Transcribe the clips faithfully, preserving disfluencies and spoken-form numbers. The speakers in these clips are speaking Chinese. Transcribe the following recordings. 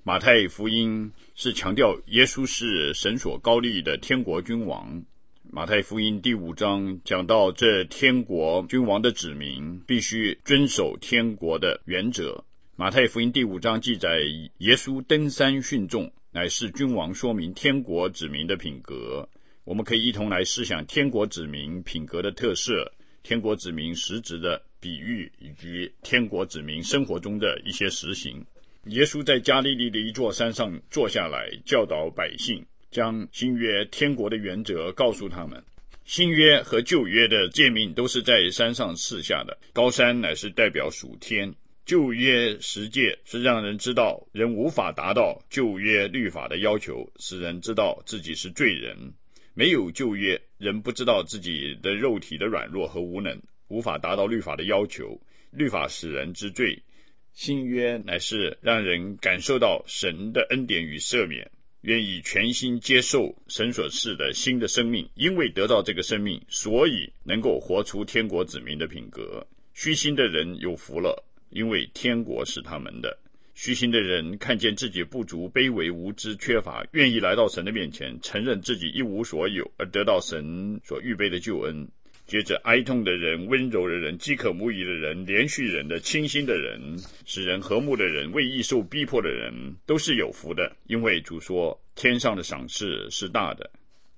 马太福音是强调耶稣是神所高立的天国君王。马太福音第五章讲到这天国君王的子民必须遵守天国的原则。马太福音第五章记载耶稣登山训众，乃是君王说明天国子民的品格。我们可以一同来思想天国子民品格的特色，天国子民实质的比喻，以及天国子民生活中的一些实行。耶稣在加利利的一座山上坐下来，教导百姓，将新约天国的原则告诉他们。新约和旧约的诫命都是在山上赐下的，高山乃是代表属天。旧约十诫是让人知道人无法达到旧约律法的要求，使人知道自己是罪人。没有旧约，人不知道自己的肉体的软弱和无能，无法达到律法的要求，律法使人知罪。新约乃是让人感受到神的恩典与赦免，愿意全心接受神所赐的新的生命，因为得到这个生命，所以能够活出天国子民的品格。虚心的人有福了，因为天国是他们的。虚心的人看见自己不足、卑微、无知、缺乏，愿意来到神的面前，承认自己一无所有，而得到神所预备的救恩。接着哀痛的人、温柔的人、饥渴慕义的人、连续人的、清心的人、使人和睦的人、为义受逼迫的人，都是有福的，因为主说天上的赏赐是大的。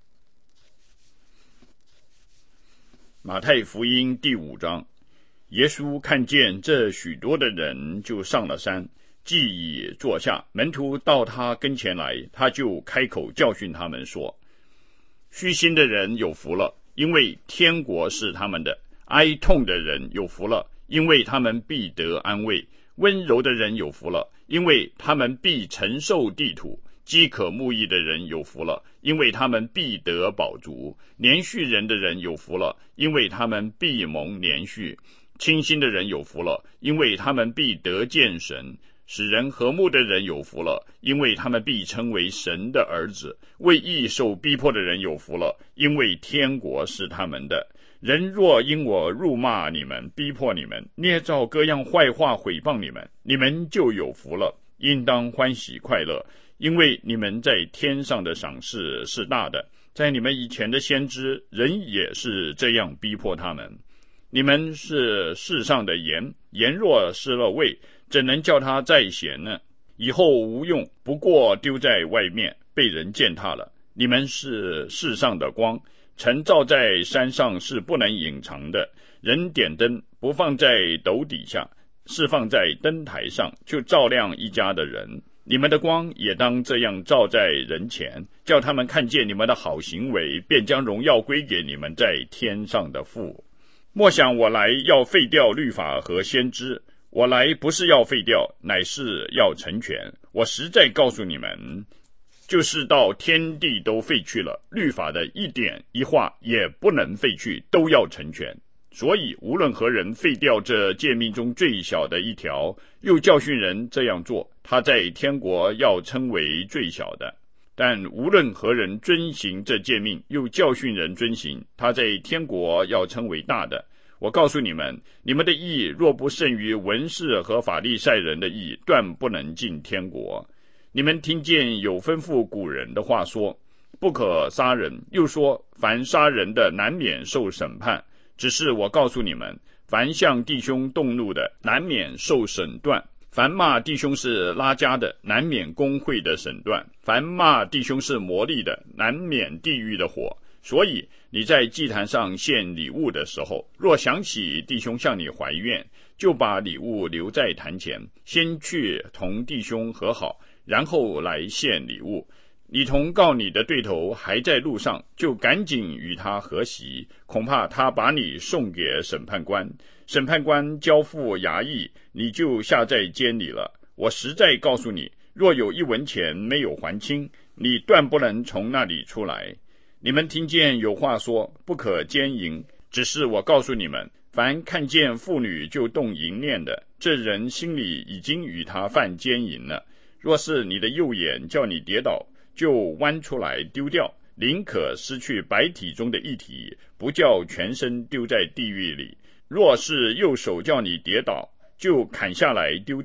马太福音第五章，耶稣看见这许多的人，就上了山，既已坐下，门徒到他跟前来，他就开口教训他们说：虚心的人有福了，因为天国是他们的；哀痛的人有福了，因为他们必得安慰；温柔的人有福了，因为他们必承受地土；饥渴慕义的人有福了，因为他们必得饱足；连续人的人有福了，因为他们必蒙连续；清心的人有福了，因为他们必得见神；使人和睦的人有福了，因为他们必称为神的儿子；为义受逼迫的人有福了，因为天国是他们的。人若因我辱骂你们、逼迫你们、捏造各样坏话毁谤你们，你们就有福了，应当欢喜快乐，因为你们在天上的赏赐是大的。在你们以前的先知，人也是这样逼迫他们。你们是世上的盐，盐若失了味，怎能叫它再咸呢？以后无用，不过丢在外面，被人践踏了。你们是世上的光，晨照在山上是不能隐藏的。人点灯，不放在斗底下，是放在灯台上，就照亮一家的人。你们的光也当这样照在人前，叫他们看见你们的好行为，便将荣耀归给你们在天上的父。莫想我来要废掉律法和先知，我来不是要废掉，乃是要成全。我实在告诉你们，就是到天地都废去了，律法的一点一画也不能废去，都要成全。所以无论何人废掉这诫命中最小的一条，又教训人这样做，他在天国要称为最小的。但无论何人遵行这诫命，又教训人遵行，他在天国要称为大的。我告诉你们，你们的义若不胜于文士和法利赛人的义，断不能进天国。你们听见有吩咐古人的话说，不可杀人，又说凡杀人的难免受审判。只是我告诉你们，凡向弟兄动怒的，难免受审断；凡骂弟兄是拉加的，难免公会的审断；凡骂弟兄是魔力的，难免地狱的火。所以你在祭坛上献礼物的时候，若想起弟兄向你怀怨，就把礼物留在坛前，先去同弟兄和好，然后来献礼物。你同告你的对头还在路上，就赶紧与他和席，恐怕他把你送给审判官，审判官交付衙役，你就下在监里了。我实在告诉你，若有一文钱没有还清，你断不能从那里出来。你们听见有话说，不可奸淫，只是我告诉你们，凡看见妇女就动淫念的，这人心里已经与他犯奸淫了。若是你的右眼叫你跌倒，就弯出来丢掉，宁可失去百体中的一体，不叫全身丢在地狱里。若是右手叫你跌倒，就砍下来丢掉，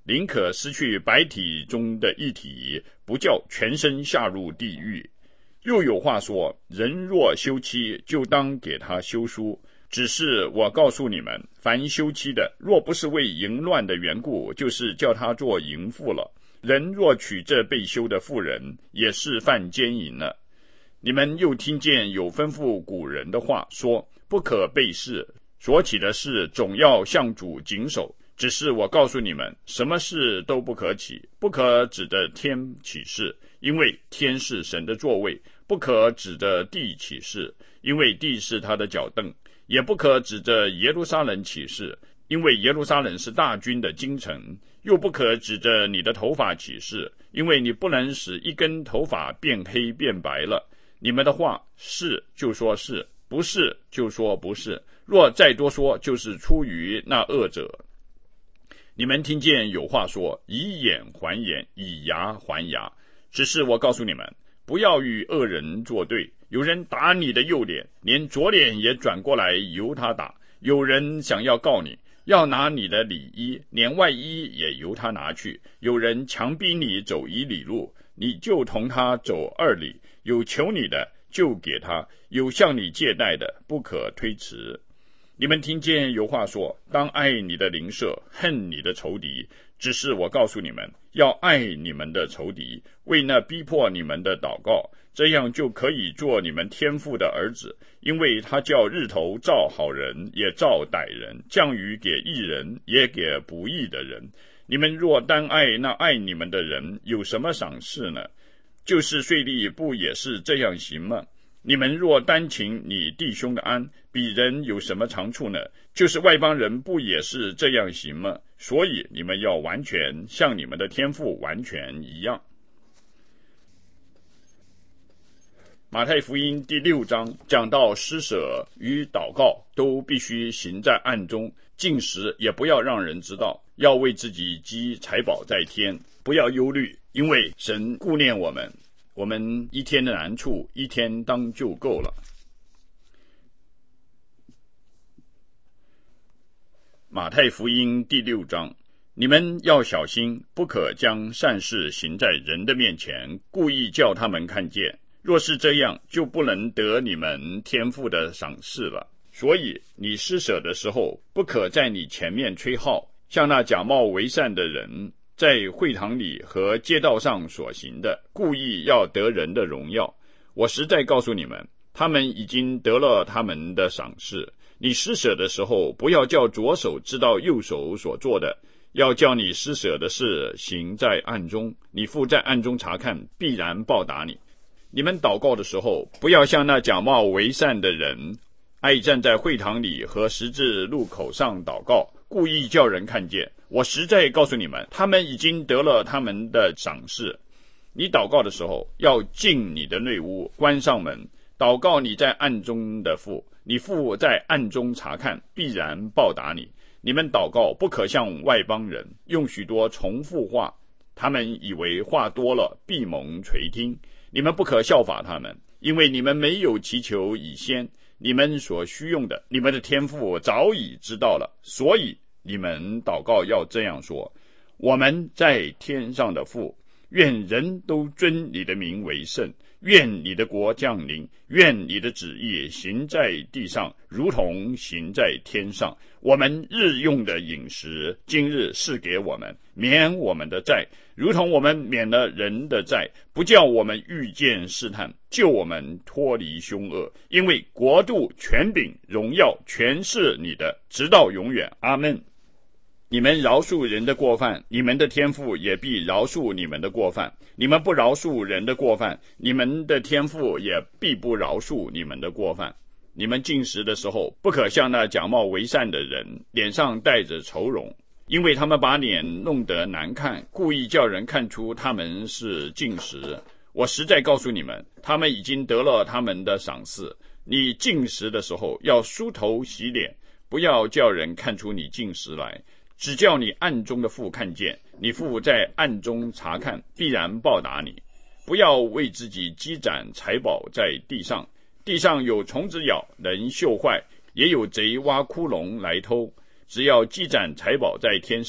宁可失去百体中的一体，不叫全身下入地狱。又有话说，人若休妻，就当给他休书。只是我告诉你们，凡休妻的，若不是为淫乱的缘故，就是叫他做淫妇了。人若娶这被休的妇人，也是犯奸淫了。你们又听见有吩咐古人的话，说不可背誓，所起的事总要向主谨守。只是我告诉你们，什么事都不可起，不可指着天起誓，因为天是神的座位；不可指着地起誓，因为地是他的脚凳；也不可指着耶路撒冷起誓，因为耶路撒冷是大军的京城；又不可指着你的头发起誓，因为你不能使一根头发变黑变白了。你们的话是就说是，不是就说不是，若再多说，就是出于那恶者。你们听见有话说，以眼还眼，以牙还牙。只是我告诉你们，不要与恶人作对。有人打你的右脸，连左脸也转过来由他打；有人想要告你，要拿你的里衣，连外衣也由他拿去；有人强逼你走一里路，你就同他走二里。有求你的，就给他；有向你借贷的，不可推辞。你们听见有话说，当爱你的邻舍，恨你的仇敌。只是我告诉你们，要爱你们的仇敌，为那逼迫你们的祷告，这样就可以做你们天父的儿子。因为他叫日头照好人，也照歹人，降雨给义人，也给不义的人。你们若单爱那爱你们的人，有什么赏赐呢？就是税吏不也是这样行吗？你们若单请你弟兄的安，比人有什么长处呢？就是外邦人不也是这样行吗？所以你们要完全像你们的天父完全一样。马太福音第六章讲到施舍与祷告都必须行在暗中，禁食也不要让人知道，要为自己积财宝在天，不要忧虑，因为神顾念我们，我们一天的难处一天当就够了。马太福音第六章，你们要小心，不可将善事行在人的面前，故意叫他们看见。若是这样，就不能得你们天父的赏赐了。所以你施舍的时候，不可在你前面吹号，像那假冒为善的人在会堂里和街道上所行的，故意要得人的荣耀。我实在告诉你们，他们已经得了他们的赏赐。你施舍的时候，不要叫左手知道右手所做的，要叫你施舍的事行在暗中，你父在暗中查看，必然报答你。你们祷告的时候，不要像那假冒为善的人，爱站在会堂里和十字路口上祷告，故意叫人看见。我实在告诉你们，他们已经得了他们的赏赐。你祷告的时候，要进你的内屋，关上门，祷告你在暗中的父，你父在暗中查看，必然报答你。你们祷告不可像外邦人，用许多重复话，他们以为话多了必蒙垂听。你们不可效法他们，因为你们没有祈求以先，你们所需用的，你们的天父早已知道了。所以你们祷告要这样说：我们在天上的父，愿人都尊你的名为圣，愿你的国降临，愿你的旨意行在地上，如同行在天上。我们日用的饮食，今日赐给我们，免我们的债，如同我们免了人的债，不叫我们遇见试探，救我们脱离凶恶。因为国度、权柄、荣耀全是你的，直到永远。阿们。你们饶恕人的过犯，你们的天父也必饶恕你们的过犯；你们不饶恕人的过犯，你们的天父也必不饶恕你们的过犯。你们进食的时候，不可像那假冒为善的人，脸上带着愁容，因为他们把脸弄得难看，故意叫人看出他们是进食。我实在告诉你们，他们已经得了他们的赏赐。你进食的时候，要梳头洗脸，不要叫人看出你进食来，只叫你暗中的父看见，你父在暗中查看，必然报答你。不要为自己积攒财宝在地上，地上有虫子咬，能锈坏，也有贼挖窟窿来偷。只要积攒财宝在天上，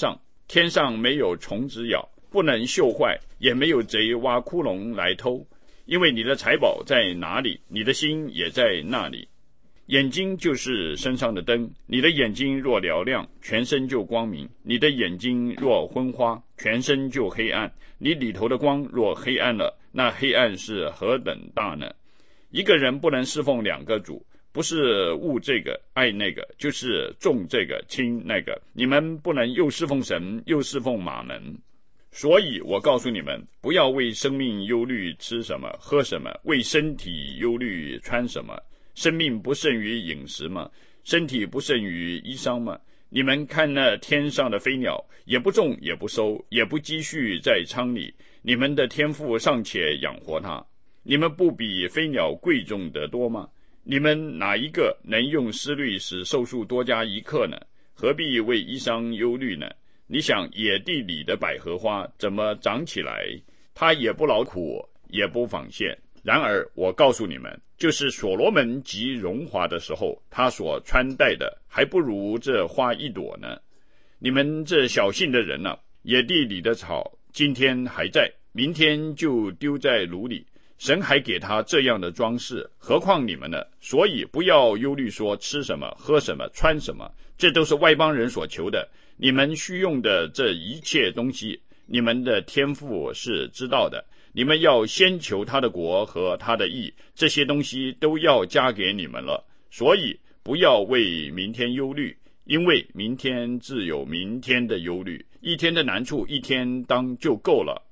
天上没有虫子咬，不能锈坏，也没有贼挖窟窿来偷。因为你的财宝在哪里，你的心也在那里。眼睛就是身上的灯，你的眼睛若嘹亮，全身就光明；你的眼睛若昏花，全身就黑暗。你里头的光若黑暗了，那黑暗是何等大呢？一个人不能侍奉两个主，不是恶这个爱那个，就是重这个轻那个。你们不能又侍奉神，又侍奉马门。所以我告诉你们，不要为生命忧虑吃什么喝什么，为身体忧虑穿什么。生命不胜于饮食吗？身体不胜于衣裳吗？你们看那天上的飞鸟，也不种也不收，也不积蓄在仓里，你们的天父尚且养活它，你们不比飞鸟贵重得多吗？你们哪一个能用思虑使寿数多加一刻呢？何必为衣裳忧虑呢？你想野地里的百合花怎么长起来？它也不劳苦，也不纺线。然而我告诉你们，就是所罗门极荣华的时候，他所穿戴的还不如这花一朵呢。你们这小信的人啊，野地里的草今天还在，明天就丢在炉里，神还给他这样的装饰，何况你们呢？所以不要忧虑说吃什么喝什么穿什么，这都是外邦人所求的。你们需用的这一切东西，你们的天父是知道的。你们要先求他的国和他的义，这些东西都要加给你们了。所以不要为明天忧虑，因为明天自有明天的忧虑，一天的难处一天当就够了。